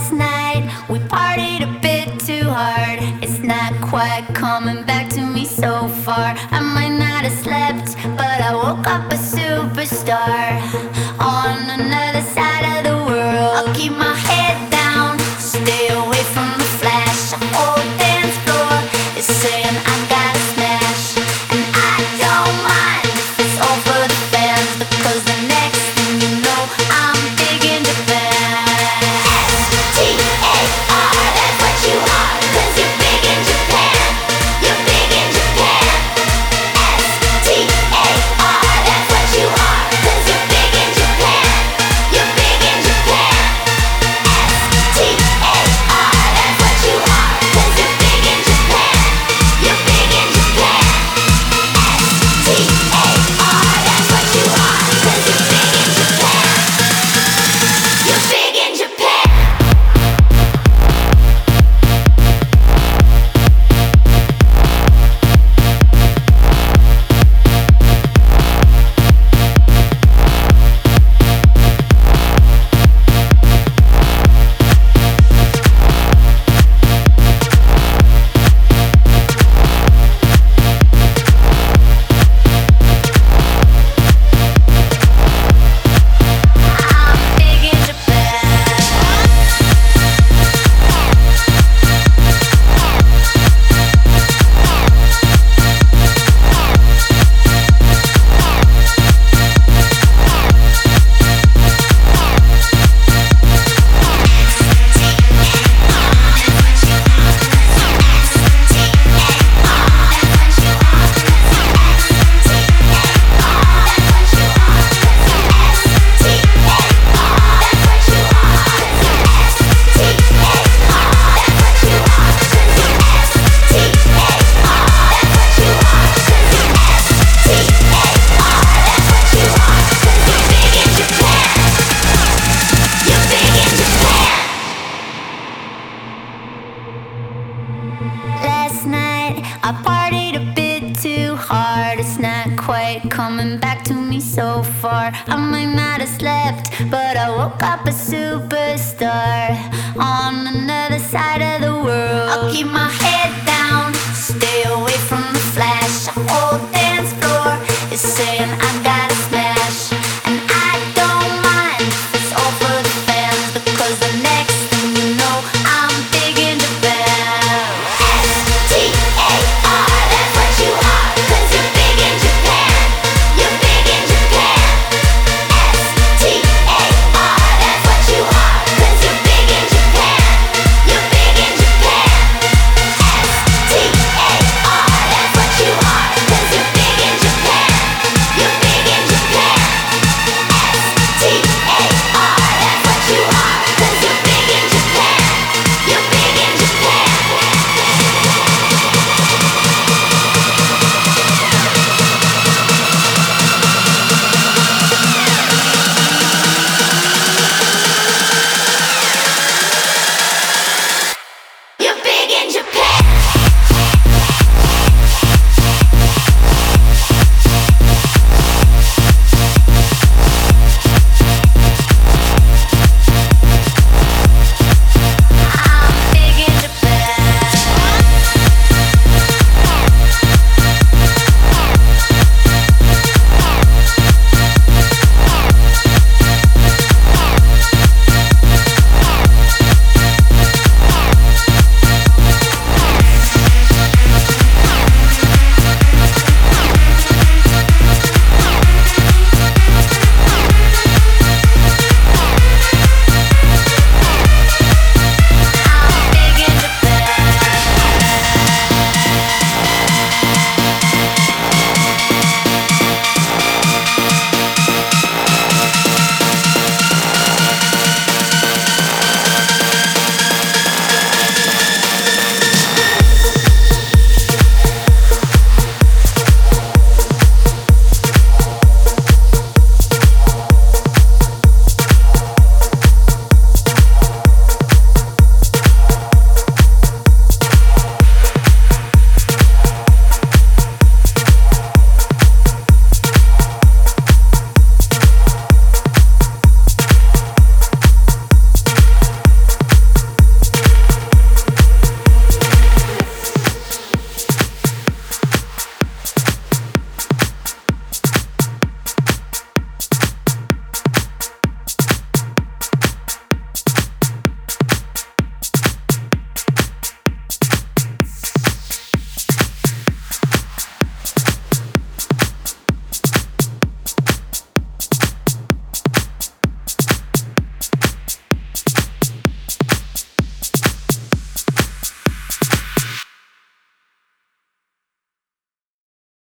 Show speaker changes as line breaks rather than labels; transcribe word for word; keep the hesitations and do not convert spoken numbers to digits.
Last night we partied a bit too hard. It's not quite coming back to me so far. I might not have slept, but I woke up a superstar on another side of the world. I'll keep my head down, stay away from the flash. Old dance floor is saying I gotta smash, and I don't mind if it's all for the fans, because the next thing you know, I'm big in Japan. S T A R, that's what you are, cause you're big in Japan. You're big in Japan. S T A R, that's what you are, cause you're big in Japan. You're big in Japan. S T A R, that's what you are, cause you're big in Japan. You're big in Japan. S T A R, that's what you are, cause you're big in Japan. You're big in Japan. I'm big in Japan. Last night I partied a bit too hard. It's not quite coming back to me so far. I might not have slept, but I woke up a superstar on another side of the world. I'll keep my head down,